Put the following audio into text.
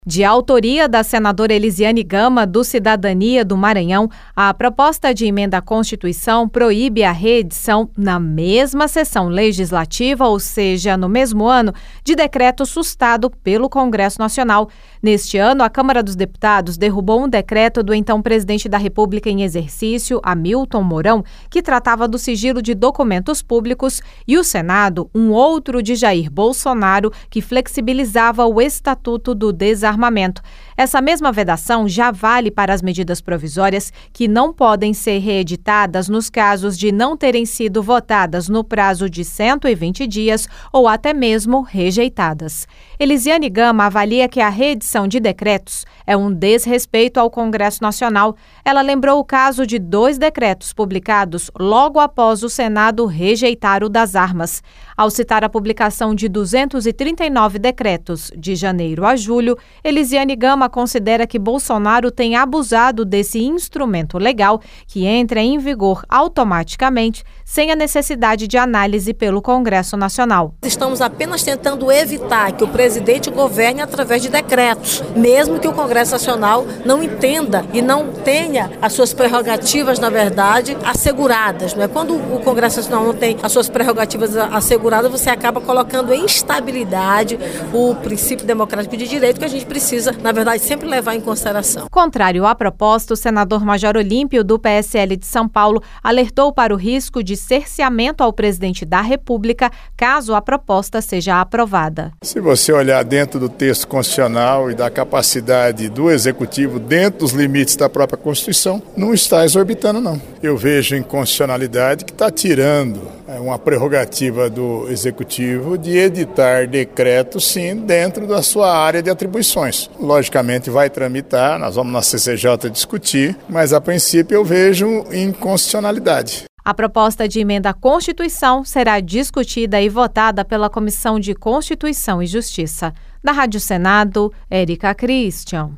De autoria da senadora Elisiane Gama, do Cidadania do Maranhão, a proposta de emenda à Constituição proíbe a reedição na mesma sessão legislativa, ou seja, no mesmo ano, de decreto sustado pelo Congresso Nacional. Neste ano, a Câmara dos Deputados derrubou um decreto do então presidente da República em exercício, Hamilton Mourão, que tratava do sigilo de documentos públicos, e o Senado, um outro de Jair Bolsonaro, que flexibilizava o Estatuto do Desarmamento. Essa mesma vedação já vale para as medidas provisórias que não podem ser reeditadas nos casos de não terem sido votadas no prazo de 120 dias ou até mesmo rejeitadas. Elisiane Gama avalia que a reedição de decretos é um desrespeito ao Congresso Nacional. Ela lembrou o caso de 2 decretos publicados logo após o Senado rejeitar o das armas. Ao citar a publicação de 239 decretos de janeiro a julho, Elisiane Gama considera que Bolsonaro tem abusado desse instrumento legal que entra em vigor automaticamente, sem a necessidade de análise pelo Congresso Nacional. Estamos apenas tentando evitar que o presidente governe através de decretos, mesmo que o Congresso Nacional não entenda e não tenha as suas prerrogativas, na verdade, asseguradas. Não é? Quando o Congresso Nacional não tem as suas prerrogativas asseguradas, você acaba colocando em instabilidade o princípio democrático de direito que a gente precisa, na verdade, sempre levar em consideração. Contrário à proposta, o senador Major Olímpio, do PSL de São Paulo, alertou para o risco de cerceamento ao presidente da República caso a proposta seja aprovada. Se você olhar dentro do texto constitucional e da capacidade do Executivo dentro dos limites da própria Constituição, não está exorbitando, não. Eu vejo inconstitucionalidade que está tirando uma prerrogativa do Executivo de editar decretos, sim, dentro da sua área de atribuições. Logicamente vai tramitar, nós vamos na CCJ discutir, mas a princípio eu vejo inconstitucionalidade. A proposta de emenda à Constituição será discutida e votada pela Comissão de Constituição e Justiça. Da Rádio Senado, Érica Christian.